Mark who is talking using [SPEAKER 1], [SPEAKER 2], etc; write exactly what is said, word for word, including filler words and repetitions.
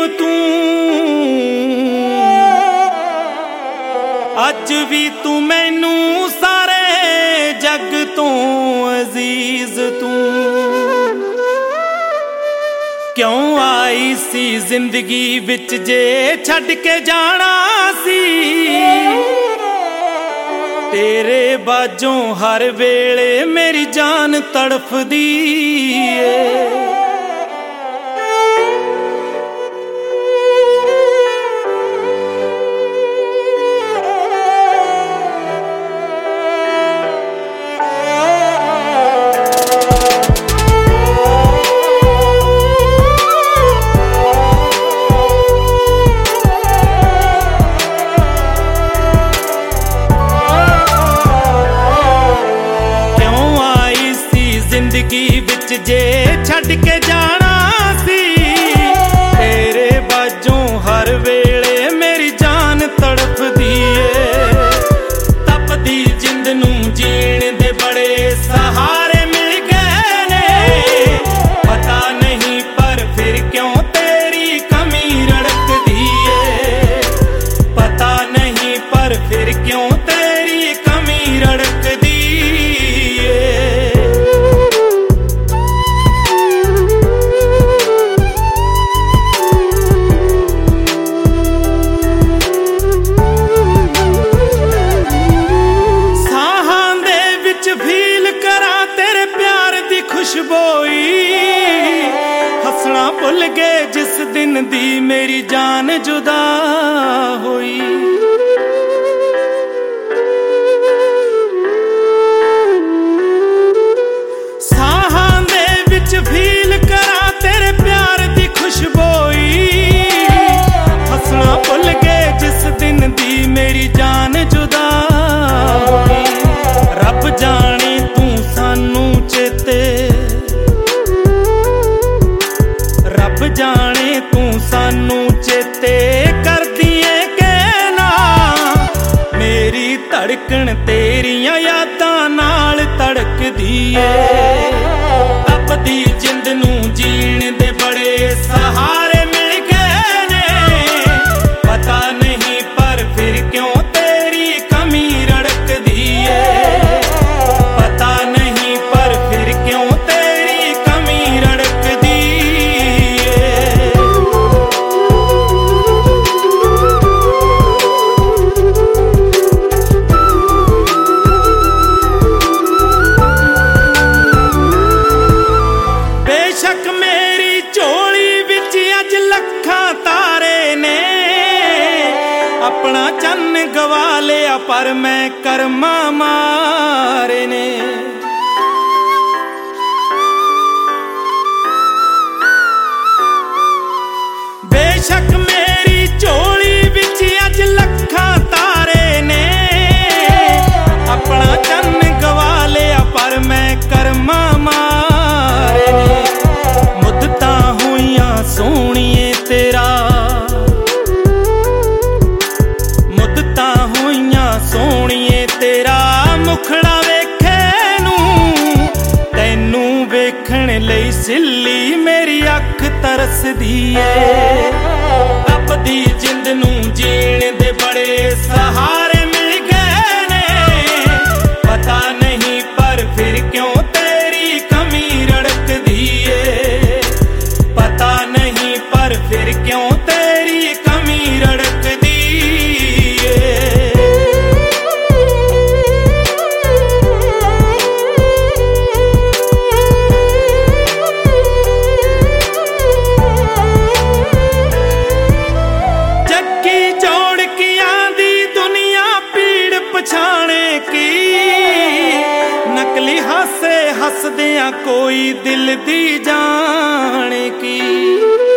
[SPEAKER 1] तू अज भी तू मैनू सारे जग तो अजीज तू क्यों आई सी जिंदगी विच जे छड़ के जाना सी तेरे बाजों हर वेले मेरी जान तड़फदी है। जिंदगी विच जे छड़ के जाना सी तेरे बाजों हर वेले मेरी जान तड़फदी है। तपदी जिंद नूं जीण दे बड़े सहारे मिल गए ने पता नहीं पर फिर क्यों तेरी कमी रड़कदी है। पता नहीं पर फिर क्यों तेरी कमी रड़कदी खुशबोई हसना भुल गए जिस दिन दी मेरी जान जुदा होई। साहां दे विच फील करा तेरे प्यार दी खुशबोई हसना भुल गए जिस दिन दी मेरी जान जुदा होई। रब जाने तू सानू चेते रब जाने तू सानू चेते करदी ऐ के ना मेरी धड़कन तेरियां यादां नाल धड़कदी ऐ। तपदी जिंद नूं जीण दे बड़े सहारे मिल गए ने पता नहीं पर फिर क्यों तेरी कमी रड़कदी ऐ। पता नहीं पर फिर क्यों तेरी कमी रड़कदी। बेशक मेरी झोली विच अज लखां तारे ने अपना चन्न गवा लिया पर मैं कर्मा मारे ने। बेशक मेरी झोली विच अज लखां तारे ने अपना चन्न गवा लिया पर मैं कर्मा मारे ने। मुद्दतां होइयां सोहणीए तेरा मुद्दतां होइयां सोहणीए तेरा मुखड़ा वेखे नूं तैनू वेखण लई सिल्ली मेरी अख तरसदी ऐ। तपदी जिंद नूं जीण दे बड़े सहारे मिल गए ने पता नहीं पर फिर क्यों तेरी कमी रड़कदी ऐ। पता नहीं पर फिर क्यों तेरी कमी रड़कदी ऐ। जग्गी जोड़ की आंदी दुनिया पीड़ पछाणे की नकली हासे हसदियां कोई दिल दी जाने की।